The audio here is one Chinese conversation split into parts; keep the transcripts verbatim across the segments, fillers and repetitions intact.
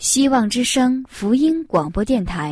希望之声福音广播电台。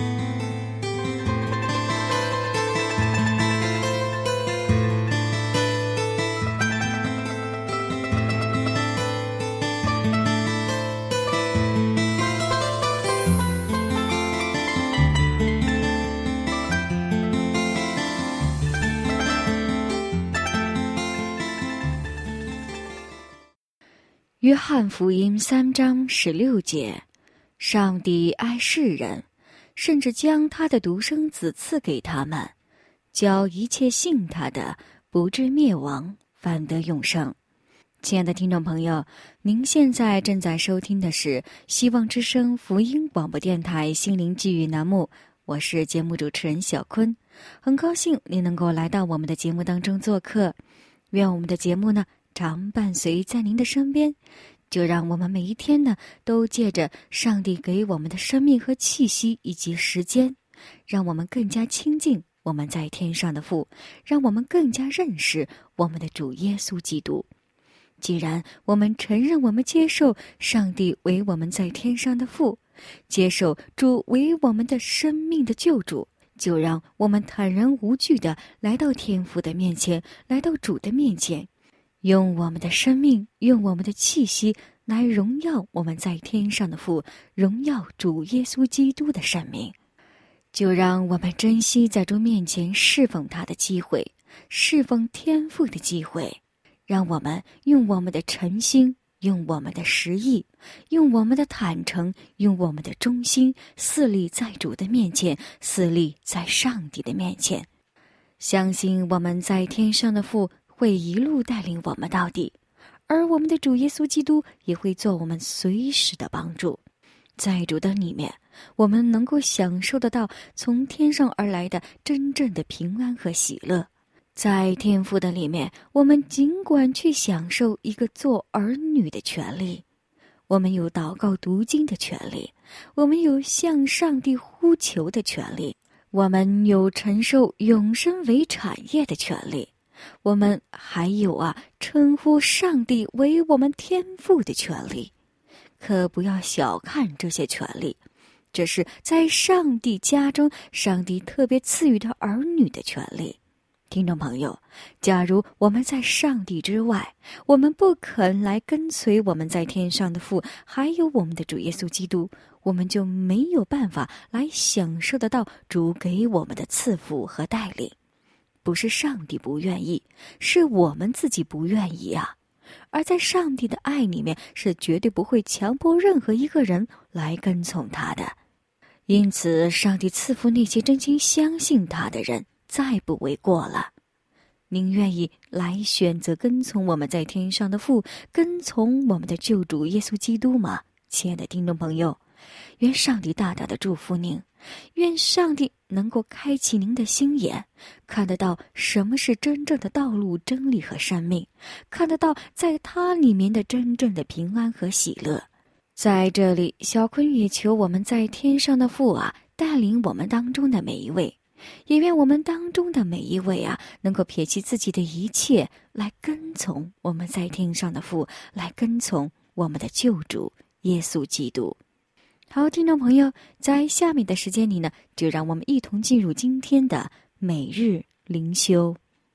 约翰福音三章十六节，上帝爱世人，甚至将他的独生子赐给他们，叫一切信他的不至灭亡，反得永生。亲爱的听众朋友，您现在正在收听的是希望之声福音广播电台心灵寄语栏目，我是节目主持人小坤，很高兴您能够来到我们的节目当中做客。愿我们的节目呢常伴随在您的身边，就让我们每一天呢都借着上帝给我们的生命和气息以及时间，让我们更加亲近我们在天上的父，让我们更加认识我们的主耶稣基督。既然我们承认我们接受上帝为我们在天上的父，接受主为我们的生命的救主，就让我们坦然无惧地来到天父的面前，来到主的面前，用我们的生命，用我们的气息来荣耀我们在天上的父，荣耀主耶稣基督的圣名。就让我们珍惜在主面前侍奉他的机会，侍奉天父的机会，让我们用我们的诚心，用我们的实意，用我们的坦诚，用我们的忠心，侍立在主的面前，侍立在上帝的面前，相信我们在天上的父会一路带领我们到底，而我们的主耶稣基督也会做我们随时的帮助。在主的里面，我们能够享受得到从天上而来的真正的平安和喜乐。在天父的里面，我们尽管去享受一个做儿女的权利，我们有祷告读经的权利，我们有向上帝呼求的权利，我们有承受永生为产业的权利，我们还有啊称呼上帝为我们天父的权利。可不要小看这些权利，这是在上帝家中上帝特别赐予他儿女的权利。听众朋友，假如我们在上帝之外，我们不肯来跟随我们在天上的父，还有我们的主耶稣基督，我们就没有办法来享受得到主给我们的赐福和带领。不是上帝不愿意，是我们自己不愿意啊。而在上帝的爱里面，是绝对不会强迫任何一个人来跟从他的。因此，上帝赐福那些真心相信他的人，再不为过了。您愿意来选择跟从我们在天上的父，跟从我们的救主耶稣基督吗？亲爱的听众朋友，愿上帝大大的祝福您，愿上帝能够开启您的心眼，看得到什么是真正的道路、真理和生命，看得到在他里面的真正的平安和喜乐。在这里，小坤也求我们在天上的父啊，带领我们当中的每一位，也愿我们当中的每一位啊，能够撇弃自己的一切，来跟从我们在天上的父，来跟从我们的救主耶稣基督。好，听众朋友，在下面的时间里呢，就让我们一同进入今天的每日灵修。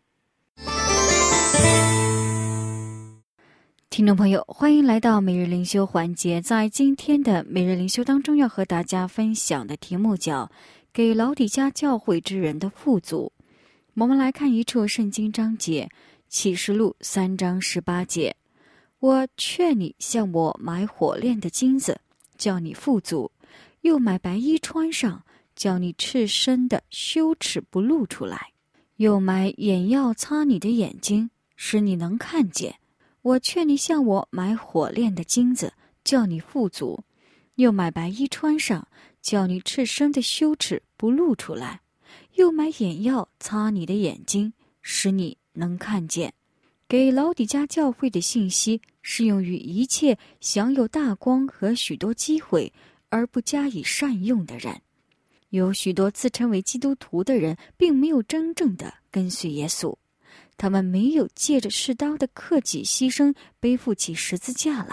听众朋友，欢迎来到每日灵修环节。在今天的每日灵修当中，要和大家分享的题目叫给老底嘉教会之人的富足。我们来看一处圣经章节，启示录三章十八节，我劝你向我买火炼的金子，叫你富足，又买白衣穿上，叫你赤身的羞耻不露出来，又买眼药擦你的眼睛，使你能看见。我劝你向我买火炼的金子，叫你富足，又买白衣穿上，叫你赤身的羞耻不露出来，又买眼药擦你的眼睛，使你能看见。给老底嘉教会的信息适用于一切享有大光和许多机会而不加以善用的人。有许多自称为基督徒的人并没有真正的跟随耶稣，他们没有借着适当的克己牺牲背负起十字架来，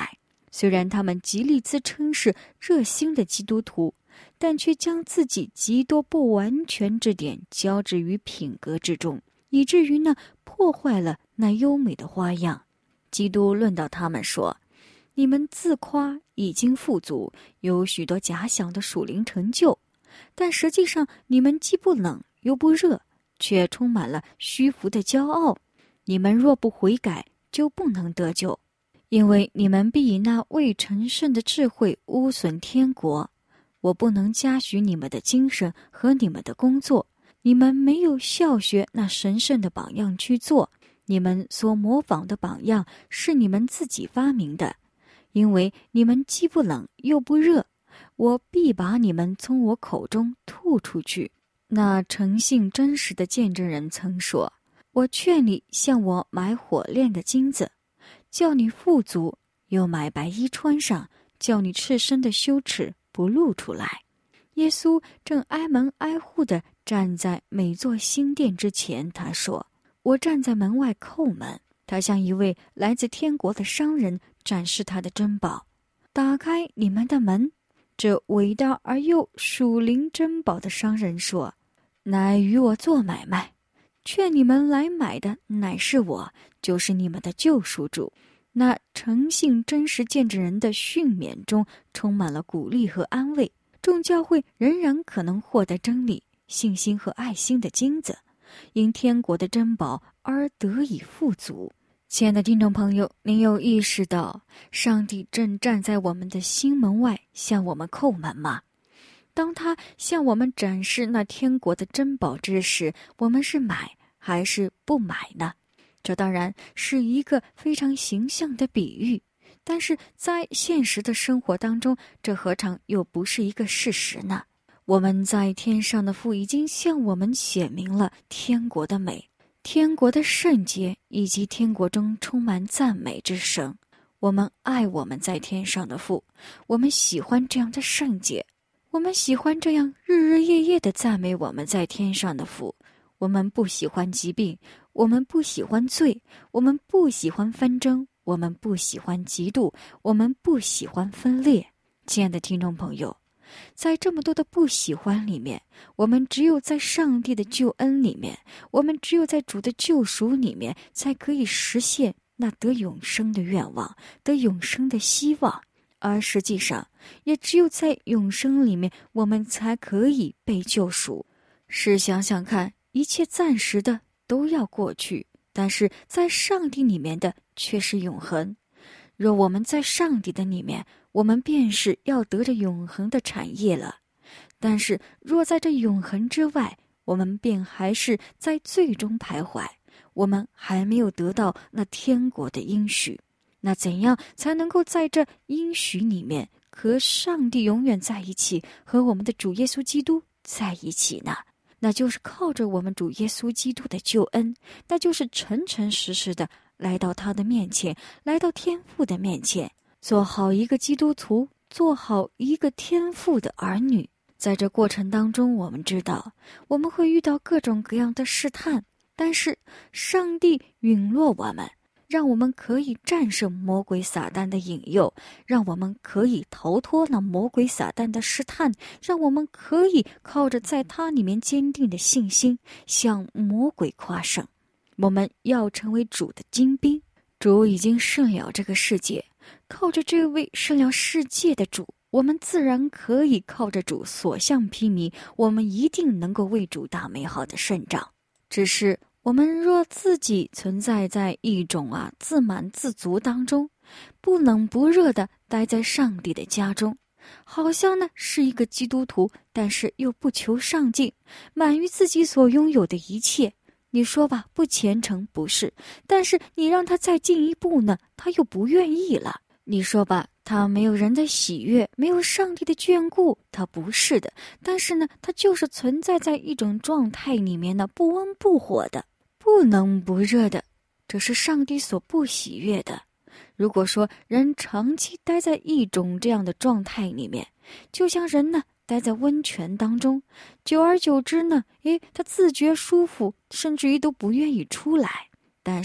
虽然他们极力自称是热心的基督徒，但却将自己极多不完全之点交织于品格之中，以至于呢破坏了那优美的花样。基督论到他们说，你们自夸已经富足，有许多假想的属灵成就，但实际上你们既不冷又不热，却充满了虚浮的骄傲。你们若不悔改，就不能得救，因为你们必以那未成圣的智慧污损天国。我不能嘉许你们的精神和你们的工作，你们没有效学那神圣的榜样去做，你们所模仿的榜样是你们自己发明的。因为你们既不冷又不热，我必把你们从我口中吐出去。那诚信真实的见证人曾说，我劝你向我买火炼的金子，叫你富足，又买白衣穿上，叫你赤身的羞耻不露出来。耶稣正挨门挨户地站在每座新殿之前，他说，我站在门外叩门。他向一位来自天国的商人展示他的珍宝，打开你们的门。这伟大而又属灵珍宝的商人说，乃与我做买卖，劝你们来买的乃是我，就是你们的救赎主。那诚信真实见证人的训勉中充满了鼓励和安慰，众教会仍然可能获得真理、信心和爱心的金子，因天国的珍宝而得以富足。亲爱的听众朋友，您有意识到上帝正站在我们的心门外向我们叩门吗？当他向我们展示那天国的珍宝之时，我们是买还是不买呢？这当然是一个非常形象的比喻，但是在现实的生活当中，这何尝又不是一个事实呢？我们在天上的父已经向我们显明了天国的美，天国的圣洁，以及天国中充满赞美之声。我们爱我们在天上的父，我们喜欢这样的圣洁，我们喜欢这样日日夜夜的赞美我们在天上的父。我们不喜欢疾病，我们不喜欢罪，我们不喜欢纷争，我们不喜欢嫉妒，我们不喜欢分裂。亲爱的听众朋友，在这么多的不喜欢里面，我们只有在上帝的救恩里面，我们只有在主的救赎里面，才可以实现那得永生的愿望，得永生的希望。而实际上，也只有在永生里面，我们才可以被救赎。试想想看，一切暂时的都要过去，但是在上帝里面的却是永恒。若我们在上帝的里面，我们便是要得着永恒的产业了。但是若在这永恒之外，我们便还是在最终徘徊，我们还没有得到那天国的应许。那怎样才能够在这应许里面和上帝永远在一起，和我们的主耶稣基督在一起呢？那就是靠着我们主耶稣基督的救恩，那就是诚诚实实的来到他的面前，来到天父的面前，做好一个基督徒，做好一个天父的儿女。在这过程当中，我们知道我们会遇到各种各样的试探，但是上帝允诺我们，让我们可以战胜魔鬼撒旦的引诱，让我们可以逃脱那魔鬼撒旦的试探，让我们可以靠着在他里面坚定的信心向魔鬼夸胜。我们要成为主的精兵，主已经胜了这个世界，靠着这位胜了世界的主，我们自然可以靠着主所向披靡，我们一定能够为主打美好的胜仗。只是我们若自己存在在一种啊自满自足当中，不冷不热地待在上帝的家中，好像呢是一个基督徒，但是又不求上进，满于自己所拥有的一切。你说吧，不虔诚不是，但是你让他再进一步呢，他又不愿意了。你说吧，他没有人的喜悦，没有上帝的眷顾，他不是的，但是呢他就是存在在一种状态里面呢，不温不火的，不冷不热的，这是上帝所不喜悦的。如果说人长期待在一种这样的状态里面，就像人呢待在温泉当中，久而久之呢，诶，他自觉舒服，甚至于都不愿意出来。但是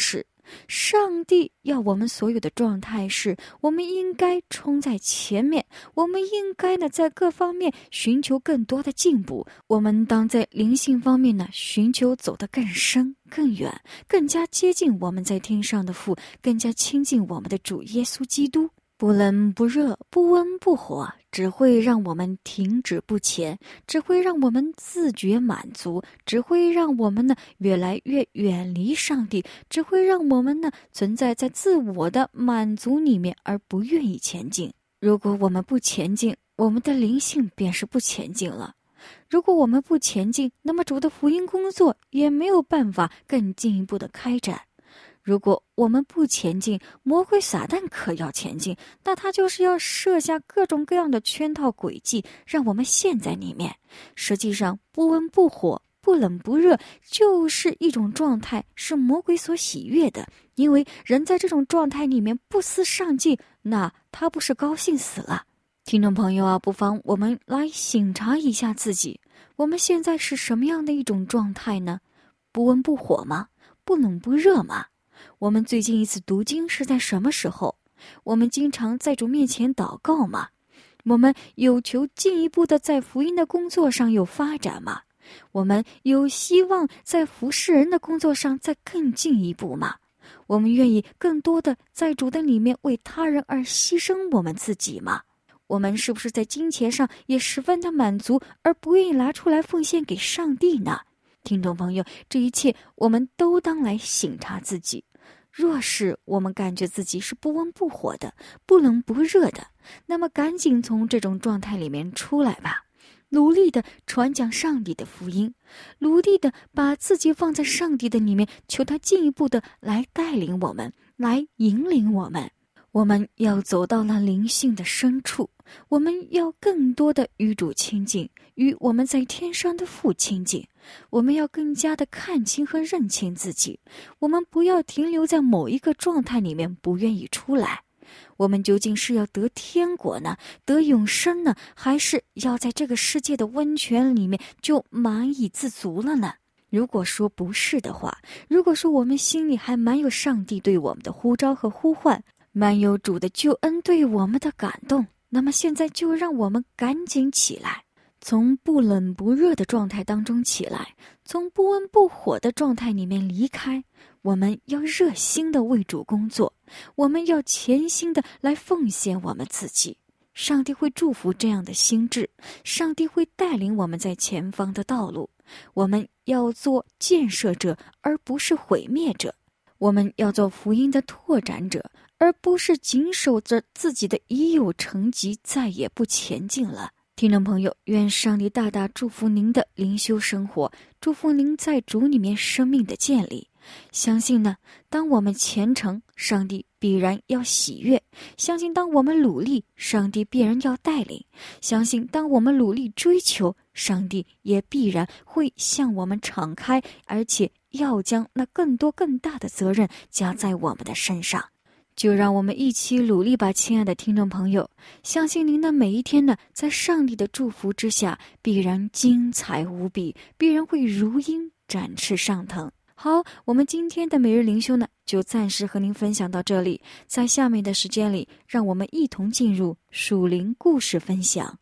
上帝要我们所有的状态是，我们应该冲在前面，我们应该呢在各方面寻求更多的进步，我们当在灵性方面呢寻求走得更深更远，更加接近我们在天上的父，更加亲近我们的主耶稣基督。不冷不热，不温不火，只会让我们停止不前，只会让我们自觉满足，只会让我们呢越来越远离上帝，只会让我们呢存在在自我的满足里面而不愿意前进。如果我们不前进，我们的灵性便是不前进了。如果我们不前进，那么主的福音工作也没有办法更进一步的开展。如果我们不前进，魔鬼撒旦可要前进，那他就是要设下各种各样的圈套诡计，让我们陷在里面。实际上，不温不火，不冷不热，就是一种状态，是魔鬼所喜悦的。因为人在这种状态里面不思上进，那他不是高兴死了？听众朋友啊，不妨我们来省察一下自己，我们现在是什么样的一种状态呢？不温不火吗？不冷不热吗？我们最近一次读经是在什么时候？我们经常在主面前祷告吗？我们有求进一步的在福音的工作上有发展吗？我们有希望在服侍人的工作上再更进一步吗？我们愿意更多的在主的里面为他人而牺牲我们自己吗？我们是不是在金钱上也十分的满足，而不愿意拿出来奉献给上帝呢？听众朋友，这一切我们都当来省察自己。若是我们感觉自己是不温不火的，不冷不热的，那么赶紧从这种状态里面出来吧，努力的传讲上帝的福音，努力的把自己放在上帝的里面，求他进一步的来带领我们，来引领我们。我们要走到那灵性的深处，我们要更多的与主亲近，与我们在天上的父亲近。我们要更加的看清和认清自己，我们不要停留在某一个状态里面不愿意出来。我们究竟是要得天国呢，得永生呢，还是要在这个世界的温泉里面就满意自足了呢？如果说不是的话，如果说我们心里还蛮有上帝对我们的呼召和呼唤，蛮有主的救恩对我们的感动，那么现在就让我们赶紧起来，从不冷不热的状态当中起来，从不温不火的状态里面离开。我们要热心的为主工作，我们要全心的来奉献我们自己。上帝会祝福这样的心智，上帝会带领我们在前方的道路。我们要做建设者，而不是毁灭者。我们要做福音的拓展者，而不是紧守着自己的已有成绩，再也不前进了。听众朋友，愿上帝大大祝福您的灵修生活，祝福您在主里面生命的建立。相信呢，当我们虔诚，上帝必然要喜悦；相信当我们努力，上帝必然要带领；相信当我们努力追求，上帝也必然会向我们敞开，而且要将那更多更大的责任加在我们的身上。就让我们一起努力吧，亲爱的听众朋友，相信您的每一天呢，在上帝的祝福之下，必然精彩无比，必然会如鹰展翅上腾。好，我们今天的每日灵修呢，就暂时和您分享到这里。在下面的时间里，让我们一同进入属灵故事分享。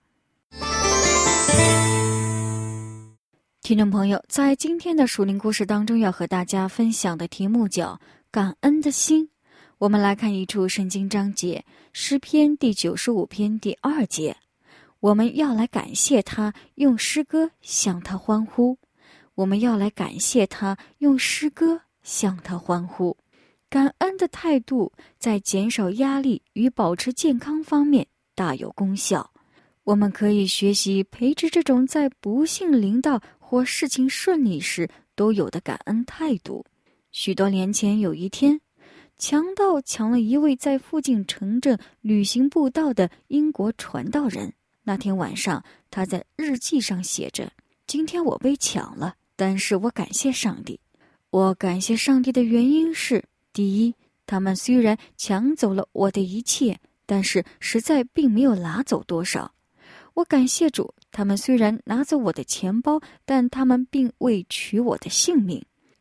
听众朋友，在今天的属灵故事当中，要和大家分享的题目叫感恩的心。我们来看一处圣经章节，诗篇第九十五篇第二节。我们要来感谢他，用诗歌向他欢呼。我们要来感谢他，用诗歌向他欢呼。感恩的态度在减少压力与保持健康方面大有功效。我们可以学习培植这种在不幸临到或事情顺利时都有的感恩态度。许多年前有一天，强盗抢了一位在附近城镇旅行布道的英国传道人。那天晚上，他在日记上写着：今天我被抢了，但是我感谢上帝。我感谢上帝的原因是，第一，他们虽然抢走了我的一切，但是实在并没有拿走多少。我感谢主，他们虽然拿走我的钱包，但他们并未取我的性命。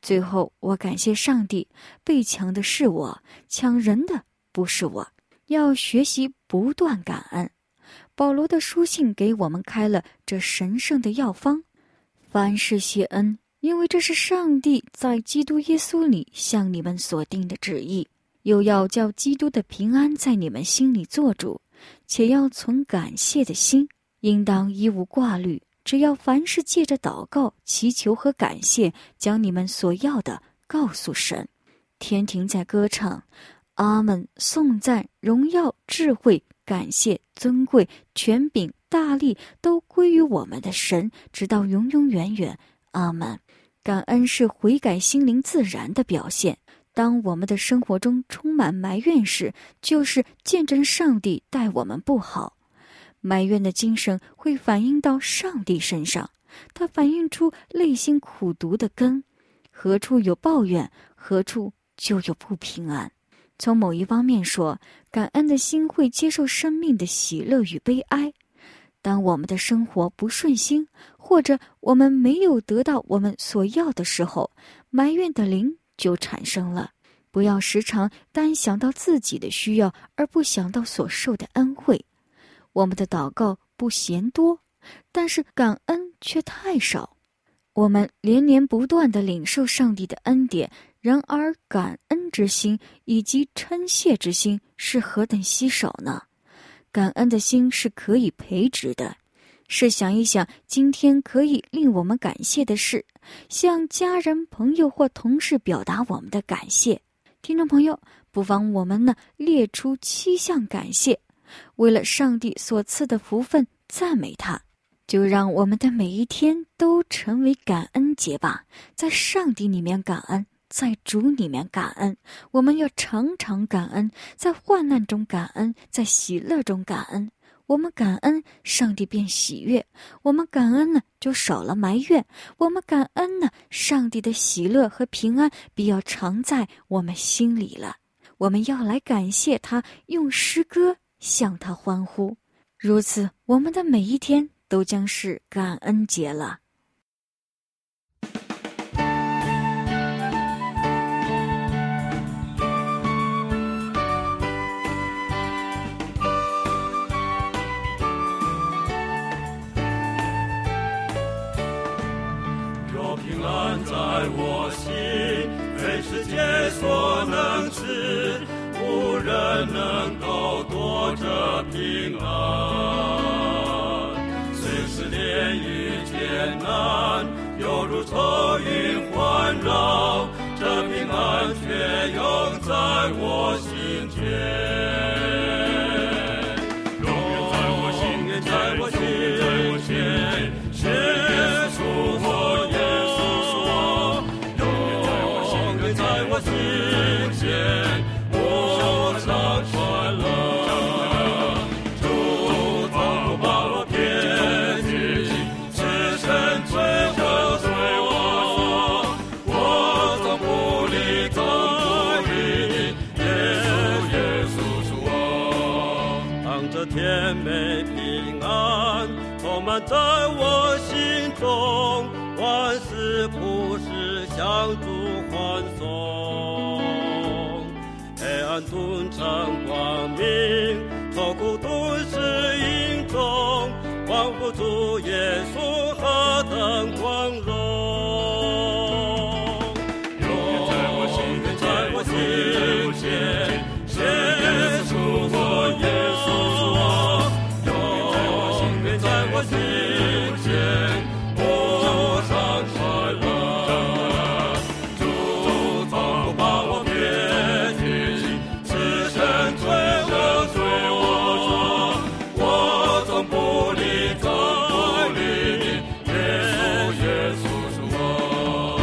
最后，我感谢上帝，被抢的是我，抢人的不是我。要学习不断感恩。保罗的书信给我们开了这神圣的药方：凡事谢恩，因为这是上帝在基督耶稣里向你们所定的旨意。又要叫基督的平安在你们心里做主，且要存感谢的心，应当一无挂虑，只要凡事借着祷告、祈求和感谢，将你们所要的告诉神。天庭在歌唱，阿们，颂赞、荣耀、智慧、感谢、尊贵、权柄、大力都归于我们的神，直到永永远远。阿们。感恩是悔改心灵自然的表现。当我们的生活中充满埋怨时，就是见证上帝待我们不好。埋怨的精神会反映到上帝身上，它反映出内心苦毒的根。何处有抱怨，何处就有不平安。从某一方面说，感恩的心会接受生命的喜乐与悲哀。当我们的生活不顺心，或者我们没有得到我们所要的时候，埋怨的灵就产生了。不要时常单想到自己的需要，而不想到所受的恩惠。我们的祷告不嫌多，但是感恩却太少。我们连连不断地领受上帝的恩典，然而感恩之心以及称谢之心是何等稀少呢？感恩的心是可以培植的。试想一想，今天可以令我们感谢的事，向家人、朋友或同事表达我们的感谢。听众朋友，不妨我们呢列出七项感谢，为了上帝所赐的福分赞美他。就让我们的每一天都成为感恩节吧，在上帝里面感恩，在主里面感恩。我们要常常感恩，在患难中感恩，在喜乐中感恩。我们感恩，上帝便喜悦；我们感恩呢，就少了埋怨；我们感恩呢，上帝的喜乐和平安必要常在我们心里了。我们要来感谢他，用诗歌向他欢呼。如此，我们的每一天都将是感恩节了。 有平安在我心，非世界所能知，无人能够夺这平安。虽是连遇艰难，犹如愁云环绕，这平安却永在我心间。永远在我心间，在我心间，耶稣我，耶稣我，永远在我心间，我常快乐。主从不把我撇弃，赤身追着随我，我总不离，总不离你，耶稣，耶稣是我。当这甜美平安充满在我心中，万事普世向主欢送。黑暗顿成光明，愁苦顿时隐中，欢呼主耶稣何等光荣。永远在我心间，在我心间，耶稣我，耶稣我，永远在我心间，我常快乐。主从不把我撇弃，赤身追着随我，我总不离，总不离你，耶稣，耶稣是我。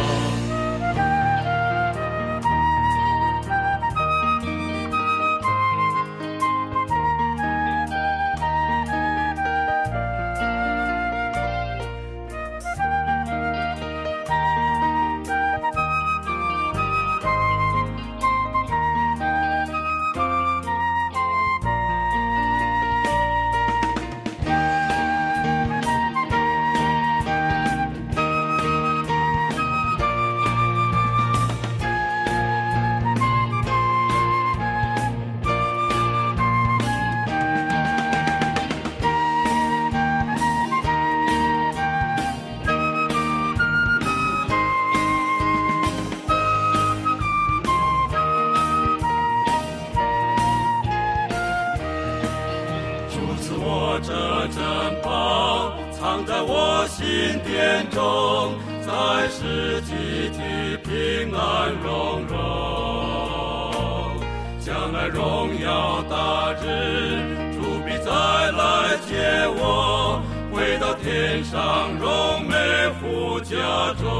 的珍宝藏在我心殿中，在世集体平安荣荣。将来荣耀大日，主必再来接我，回到天上荣美父家中。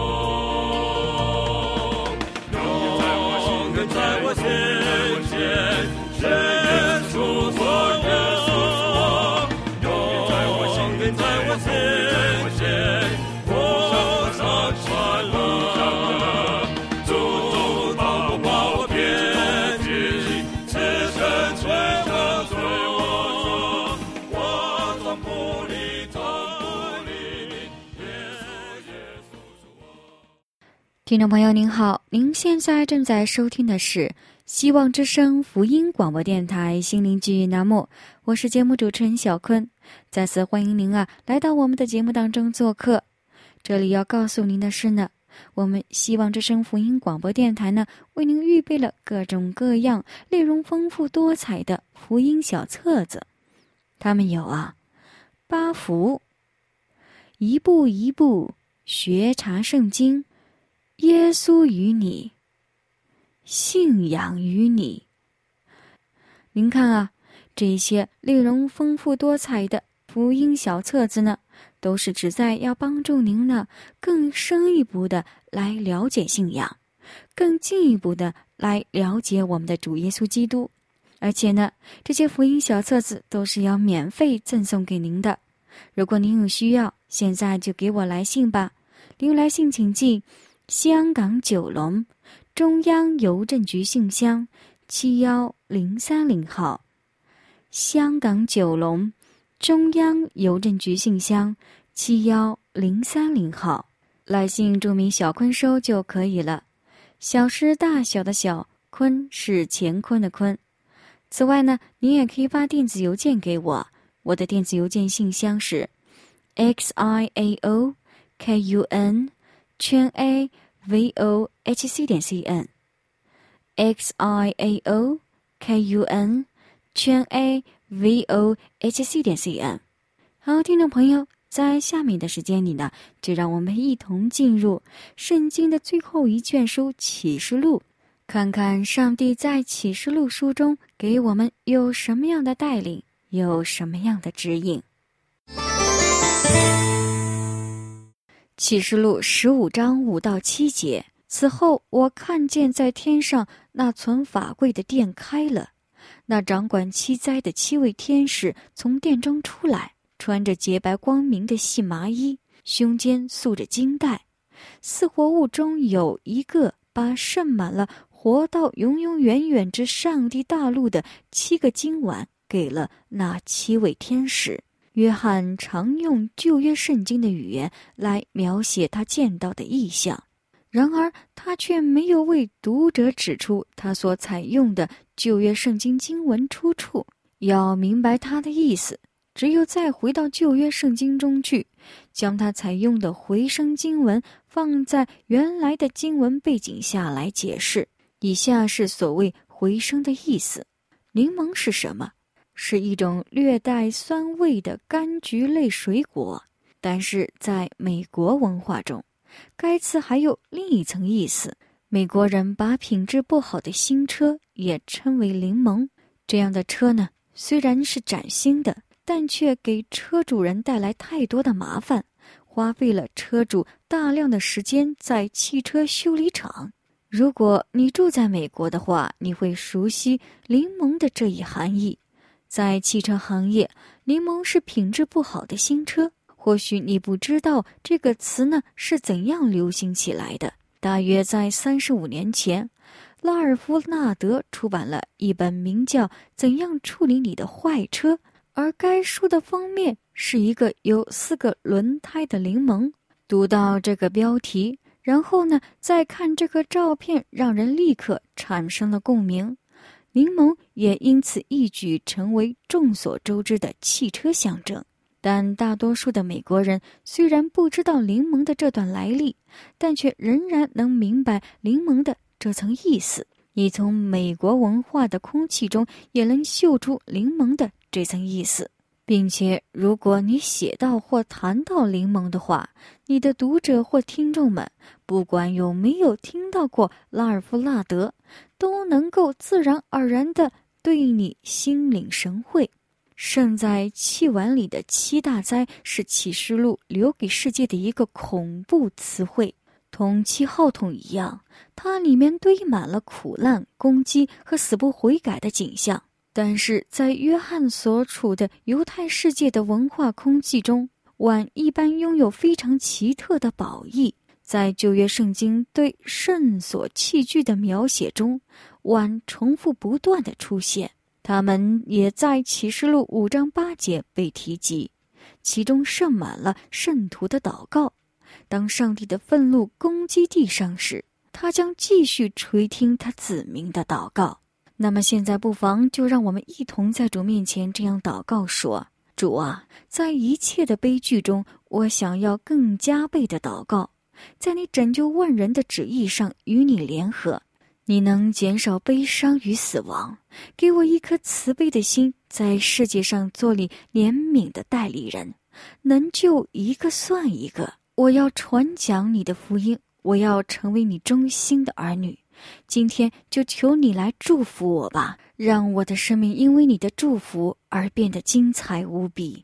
永远在我心间，耶稣我，耶稣我，永远在我心间，我上传了，主帮我把我撇去，此生追我追我，我从不离，从不离你，耶稣耶稣是我。 听众朋友您好，您现在正在收听的是希望之声福音广播电台心灵剧栏目，我是节目主持人小坤，再次欢迎您啊来到我们的节目当中做客。这里要告诉您的是呢，我们希望之声福音广播电台呢为您预备了各种各样内容丰富多彩的福音小册子，它们有啊八福、一步一步学查圣经、耶稣与你、信仰与你。您看啊，这些内容丰富多彩的福音小册子呢，都是旨在要帮助您呢更深一步的来了解信仰，更进一步的来了解我们的主耶稣基督。而且呢，这些福音小册子都是要免费赠送给您的。如果您有需要，现在就给我来信吧。您来信请寄香港九龙中央邮政局信箱七一零三零号，香港九龙中央邮政局信箱七一零三零号，来信注明小坤收就可以了。小是大小的小，坤是乾坤的坤。此外呢，您也可以发电子邮件给我，我的电子邮件信箱是 x i a o k u n 圈 a v o h c 点 c n x i a o k u n 圈 a v o h c 点 c n。 好，听众朋友，在下面的时间里呢，就让我们一同进入圣经的最后一卷书启示录，看看上帝在启示录书中给我们有什么样的带领，有什么样的指引。启示录十五章五到七节，此后我看见在天上那存法柜的殿开了，那掌管七灾的七位天使从殿中出来，穿着洁白光明的细麻衣，胸间束着金带。四活物中有一个把盛满了活到永永远远之上帝大陆的七个金碗给了那七位天使。约翰常用旧约圣经的语言来描写他见到的异象，然而他却没有为读者指出他所采用的旧约圣经经文出处。要明白他的意思，只有再回到旧约圣经中去，将他采用的回声经文放在原来的经文背景下来解释。以下是所谓回声的意思。柠檬是什么？是一种略带酸味的柑橘类水果，但是在美国文化中，该词还有另一层意思。美国人把品质不好的新车也称为柠檬。这样的车呢，虽然是崭新的，但却给车主人带来太多的麻烦，花费了车主大量的时间在汽车修理厂。如果你住在美国的话，你会熟悉柠檬的这一含义。在汽车行业，柠檬是品质不好的新车。或许你不知道这个词呢是怎样流行起来的。大约在三十五年前，拉尔夫纳德出版了一本名叫《怎样处理你的坏车》，而该书的封面是一个有四个轮胎的柠檬。读到这个标题，然后呢再看这个照片，让人立刻产生了共鸣。柠檬也因此一举成为众所周知的汽车象征。但大多数的美国人虽然不知道柠檬的这段来历，但却仍然能明白柠檬的这层意思。你从美国文化的空气中也能嗅出柠檬的这层意思。 并且如果你写到或谈到柠檬的话，你的读者或听众们不管有没有听到过拉尔夫纳德，都能够自然而然地对你心领神会。渗在气碗里的七大灾是启示录留给世界的一个恐怖词汇，同七号筒一样，它里面堆满了苦难、攻击和死不悔改的景象。但是在约翰所处的犹太世界的文化空气中，碗一般拥有非常奇特的宝义。在旧约圣经对圣所器具的描写中，碗重复不断地出现，它们也在启示录五章八节被提及，其中盛满了圣徒的祷告。当上帝的愤怒攻击地上时，他将继续垂听他子民的祷告。那么现在不妨就让我们一同在主面前这样祷告说：主啊，在一切的悲剧中，我想要更加倍的祷告，在你拯救万人的旨意上与你联合。你能减少悲伤与死亡，给我一颗慈悲的心，在世界上做你怜悯的代理人，能救一个算一个。我要传讲你的福音，我要成为你忠心的儿女。今天就求你来祝福我吧，让我的生命因为你的祝福而变得精彩无比。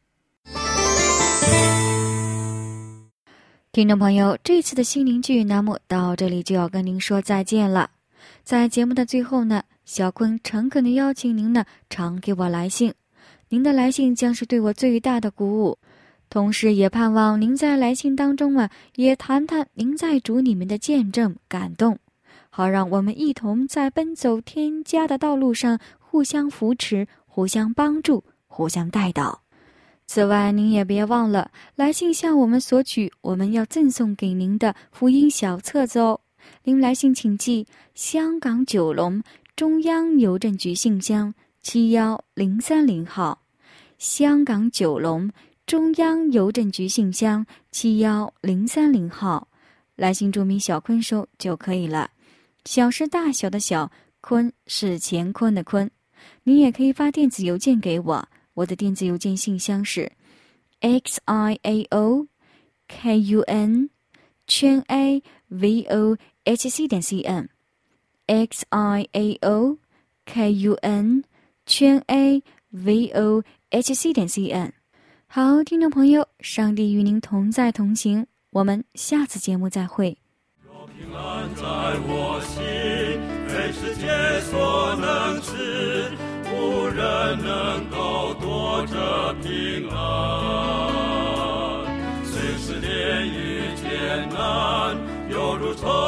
听众朋友，这次的心灵剧栏目到这里就要跟您说再见了。在节目的最后呢，小坤诚恳地邀请您呢常给我来信，您的来信将是对我最大的鼓舞，同时也盼望您在来信当中啊，也谈谈您在主里面的见证感动，好让我们一同在奔走天家的道路上互相扶持，互相帮助，互相带导。此外，您也别忘了来信向我们索取我们要赠送给您的福音小册子哦。您来信请寄香港九龙中央邮政局信箱七一零三零号，香港九龙中央邮政局信箱七一零三零号，来信注明小坤收就可以了。小是大小的小，坤是乾坤的坤。你也可以发电子邮件给我，我的电子邮件信箱是 x i a o k u n 圈 a v o h c 点 c n x i a o k u n 圈 a v o h c 点 c n。 好，听众朋友，上帝与您同在同行，我们下次节目再会。 有平安在我心，非世界所能知，无人能够夺这平安。虽是炼狱艰难，犹如仇